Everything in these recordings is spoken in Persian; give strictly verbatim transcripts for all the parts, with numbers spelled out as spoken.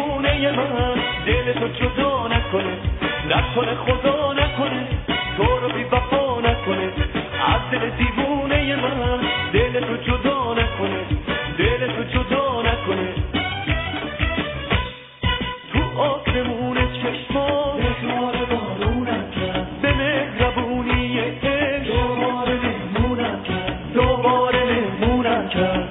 دیوونه من، دل تو جدا نکنه، نکنه خدا نکنه تو رو بی وفا نکنه. از دل دیوونه من، دل تو جدا نکنه، دل تو جدا نکنه. تو آسمون چشما مهمار بارونم کرد، به مهربونی عشق دوباره مهمونم کرد، دوباره مهمونم کرد.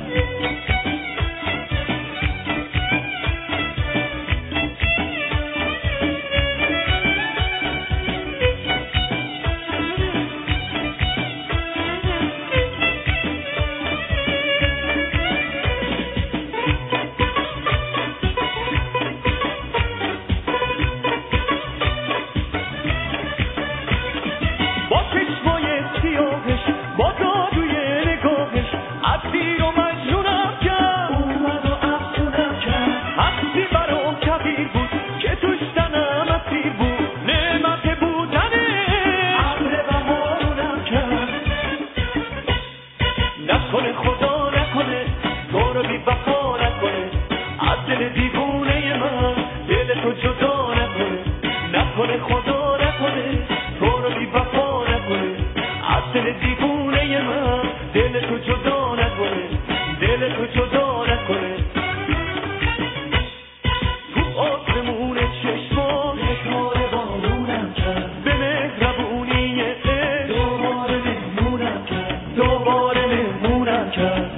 نکنه خدا نکنه تو رو بی وفا نکنه، از دل دیوونه من، دل تو جدا نکنه. نکنه خدا نکنه تو رو بی وفا نکنه، از دل دیوونه من، دل تو جدا نکنه، دل تو جدا نکنه. تو آسمون چشما مهمار بارونم کرد، به مهربونی عشق دوباره مهمونم کرد، دوباره مهمونم کرد.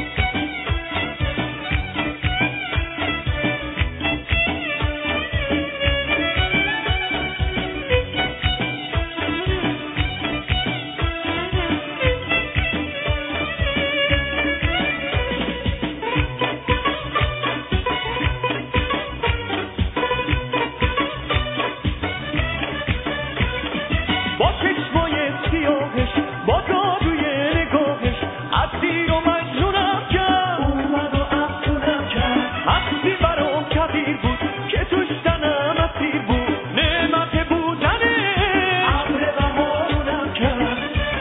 با چشمای سیاهش، با جادوی نگاهش، اسیر و مجنونم کرد، اومد و افسونم کرد. حقی برام کبیر بود که توش تنم اسیر بود، نعمت بودنه ابر بهارونم کرد.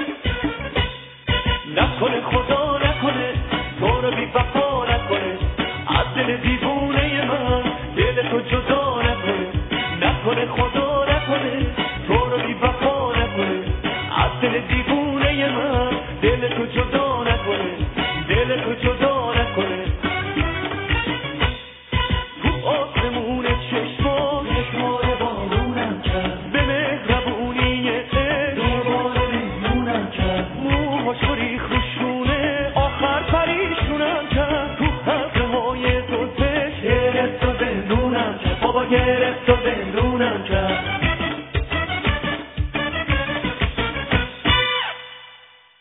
نکنه خدا نکنه تو رو بی وفا نکنه، از دل دیوونه من، دل تو جدا نکنه. نکنه خدا نکنه تو رو بی وفا نکنه، از دل دیوونه من، دل تو جدا نکنه، دل تو جدا نکنه. تو آسمون چشما مهمار بارونم کرد، به مهربونی عشق دوباره مهمونم کرد. موهاش رو ریخ رو شونه، آخر پریشونم کرد. تو حلقه های زلفش گرفت و زندونم کرد. بابا گرفت